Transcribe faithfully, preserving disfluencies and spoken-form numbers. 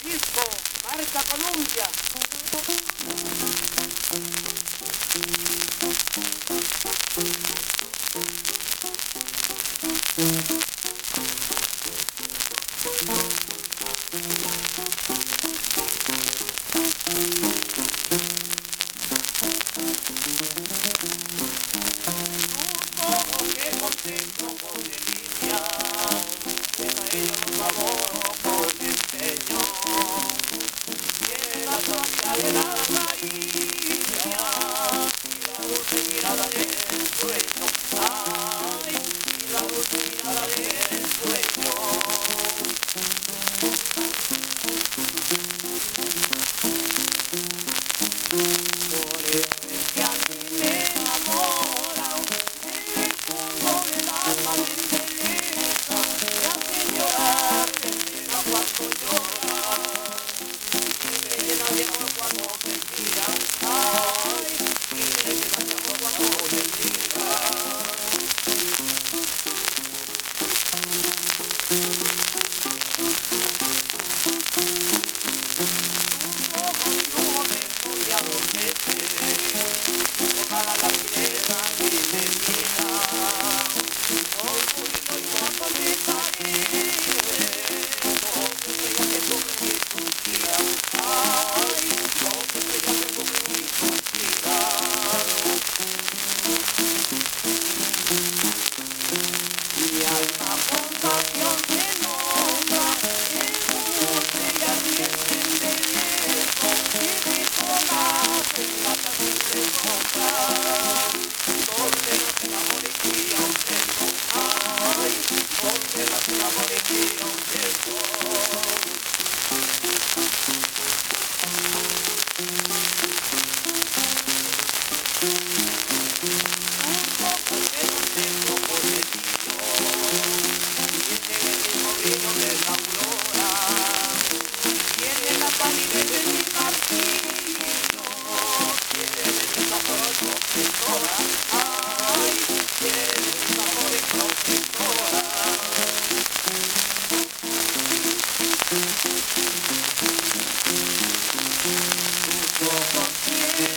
disco, marca Columbia. Tus ojos que contemplo con delicia, llena ellos los sabores con empeño. Tiene la suavidad de la caricia y la dulce mirada del sueño. Ay, y la dulce mirada del sueño. Por eso es que a mí me enamora, el fuego del alma me embeleza, me hace llorar, me pega cuando llora, y me llena de amor cuando me mira, ay, y me llena de amor cuando me mira. Tus ojos y un momento y adormece, toda la lapidera que me mira, orgullo y cuando me parece, no que ella que tú me suspiras, ay, no que ella que tú me suspiras. Mi alma con pasión te nombra, es dulce y ardiente embeleso, que me tomas en la terrible sombra, donde nace el amor y cría un beso, ay, donde nace el amor y cría un beso. Tus ojos que contemplo por delirio, tienen el mismo brillo de la aurora, tienen la palidez de mi martirio, tienen el sabor protectora, ay, tienen el sabor protectora. Tus ojos tienen